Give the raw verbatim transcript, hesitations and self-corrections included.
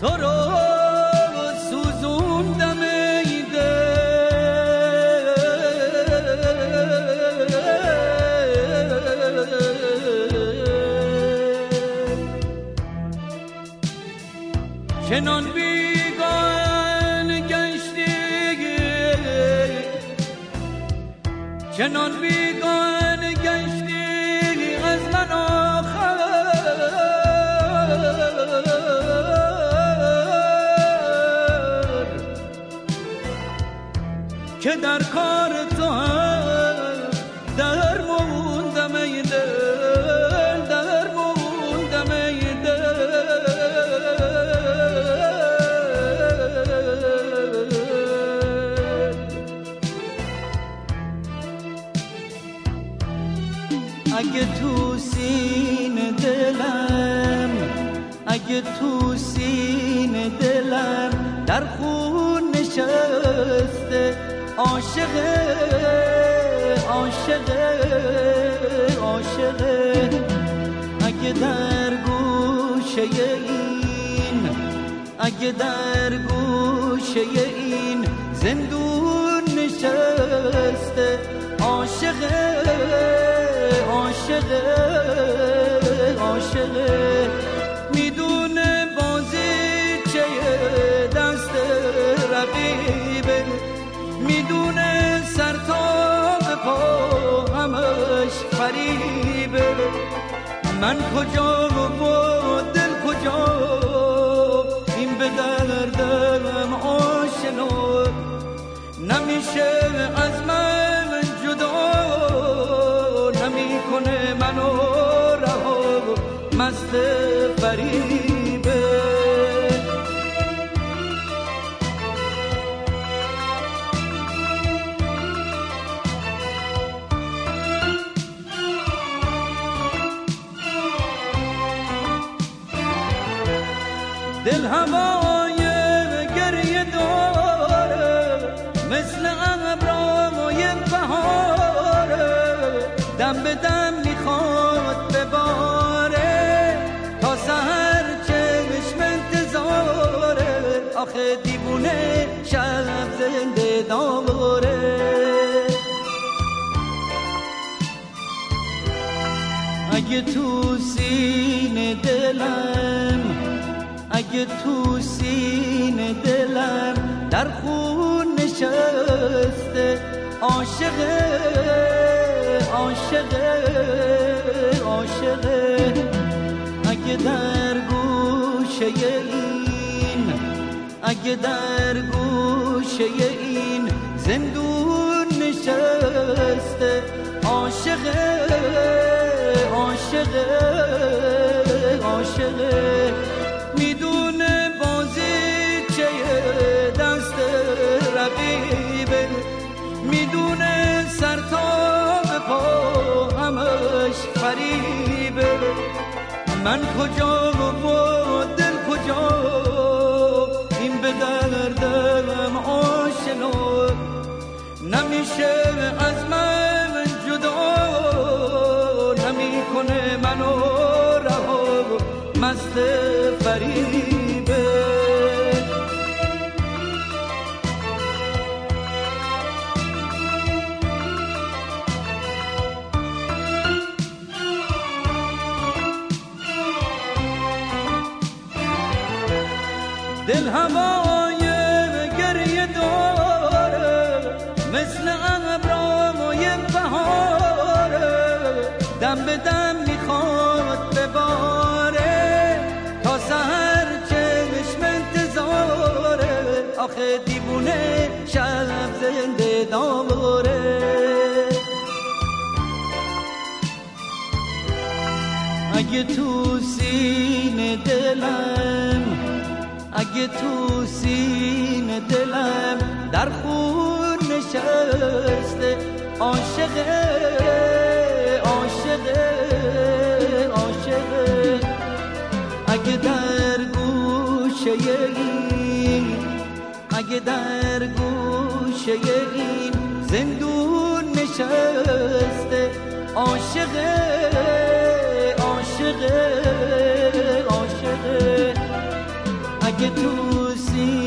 تو رو سوزوندم ای دل، چنان بیگانه گشتی، چنان بیگانه گشتی از من آخر، که در کار تو هم در موندم ای دل، در موندم ای دل. اگه تو سینه دلم، اگه تو سینه دلم در خون نشسته عاشقه، عاشقه، عاشقه، اگه در گوشه این، اگه در گوشه این زندون نشسته عاشقه، عاشقه، عاشقه، میدونه بازی چه دست رقیبه، میدونه سر تا به پا همش فریبه. من کجا و دل کجا این به دردم آشنا، نمیشه از من جدا، نمیکنه منو رها، مست فریبه. دل هوای گریه داره مثل ابرهای بهاره، دم به دم میخواد بباره تا سحر چشم انتظاره، آخه دیوونه شب زنده داره. اگه تو سینه دلم، اگه تو سینه دلم در خون نشسته عاشقه، عاشقه، عاشقه، اگه در گوشه این، اگه در گوشه این زندون نشسته عاشقه، عاشقه، عاشقه، میدونه بازی چه دست رقیبه، میدونه سر تا به پا همش فریبه. من کجا و دل کجا این به دردم آشنا، نمیشه از من جدا، نمیکنه منو رها، مست فریبه. دل هوای گریه داره مثل ابرهای بهاره، دم به دم میخواد بباره تا سحر چشم انتظاره، آخه دیوونه شب زنده داره. اگه تو سینه دلم، اگه تو سینه دلم در خون نشسته عاشقه، عاشقه، عاشقه، اگه در گوشه این، اگه در گوشه این زندون نشسته عاشقه، عاشقه، عاشقه، اگه تو سینه